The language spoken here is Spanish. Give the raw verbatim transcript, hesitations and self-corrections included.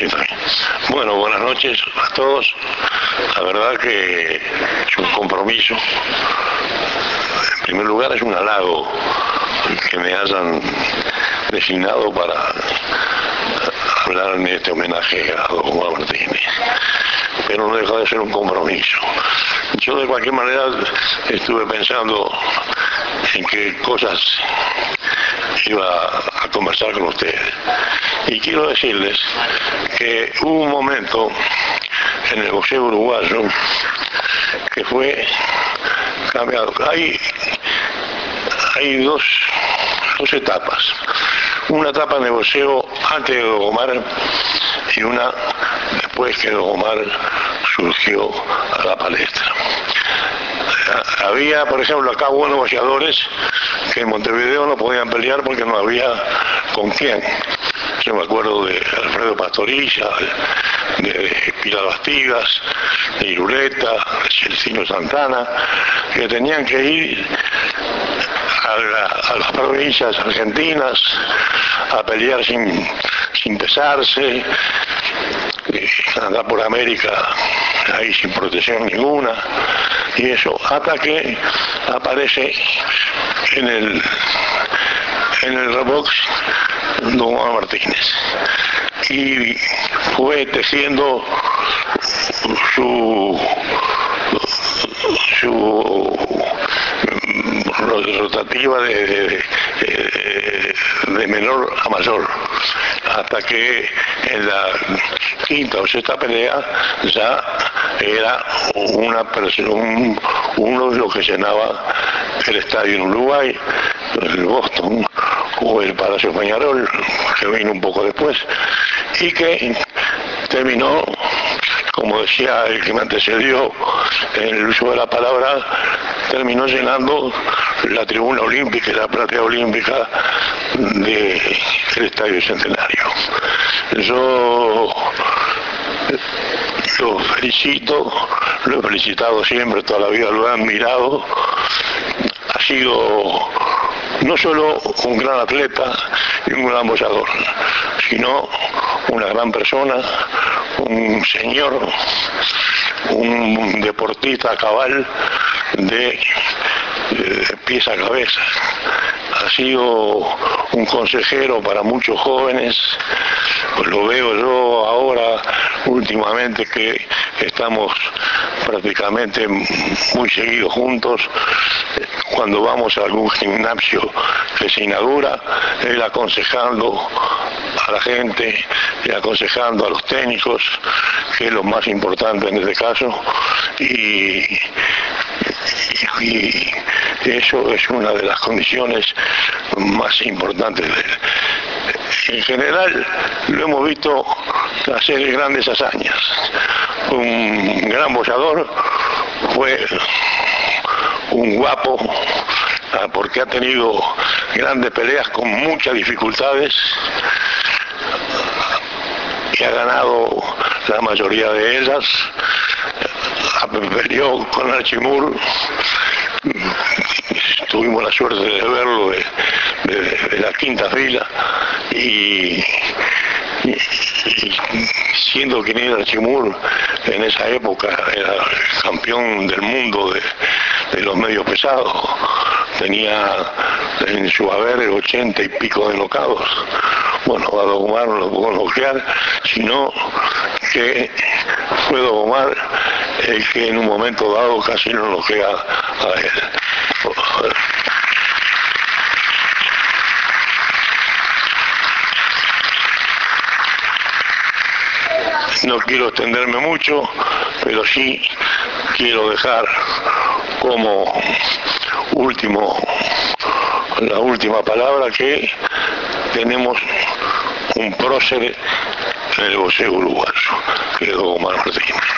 Sí, está bien. Bueno, buenas noches a todos. La verdad que es un compromiso. En primer lugar, es un halago que me hayan designado para hablar en este homenaje a don Omar Martínez. Pero no deja de ser un compromiso. Yo de cualquier manera estuve pensando en qué cosas iba a conversar con ustedes. Y quiero decirles que hubo un momento en el boxeo uruguayo que fue cambiado. Hay, hay dos, dos etapas. Una etapa en el boxeo antes de don Omar y una después que don Omar surgió a la palestra. Había, por ejemplo, acá buenos boxeadores que en Montevideo no podían pelear porque no había con quién. Yo me acuerdo de Alfredo Pastorilla, de, de Pilar Bastidas, de Irureta, de Celestino Santana, que tenían que ir a, la, a las provincias argentinas a pelear sin, sin pesarse, andar por América ahí sin protección ninguna, y eso, hasta que aparece en el en el box don Omar Martínez y fue tejiendo su su rotativa de, de, de, de menor a mayor, hasta que en la quinta o sexta pelea ya era una persona, un, uno de los que llenaba el estadio en Uruguay, el Boston o el Palacio Peñarol, que vino un poco después, y que terminó, como decía el que me antecedió en el uso de la palabra, terminó llenando la tribuna olímpica y la platea olímpica del Estadio Centenario. Yo lo felicito, lo he felicitado siempre, toda la vida lo he admirado. Ha sido no solo un gran atleta y un gran boxeador, sino una gran persona, un señor, un deportista cabal de, de pies a cabeza. Ha sido un consejero para muchos jóvenes, pues lo veo yo ahora últimamente que estamos prácticamente muy seguidos juntos. Cuando vamos a algún gimnasio que se inaugura, él aconsejando a la gente, y aconsejando a los técnicos, que es lo más importante en este caso, y, y, y eso es una de las condiciones más importantes de él. En general lo hemos visto hacer grandes hazañas. Un gran boxeador, fue un guapo, porque ha tenido grandes peleas con muchas dificultades y ha ganado la mayoría de ellas. Peleó con Archimur, tuvimos la suerte de verlo de, de, de la quinta fila, y, y, y siendo quien era Archimur en esa época, era el campeón del mundo de, de los medios pesados, tenía en su haber ochenta y pico de nocados. Bueno, a don Omar no lo pudo noquear, sino que fue don Omar el que en un momento dado casi no noquea a él. No quiero extenderme mucho, pero sí quiero dejar como último, la última palabra, que tenemos un prócer en el boxeo uruguayo, que es don Omar Martínez.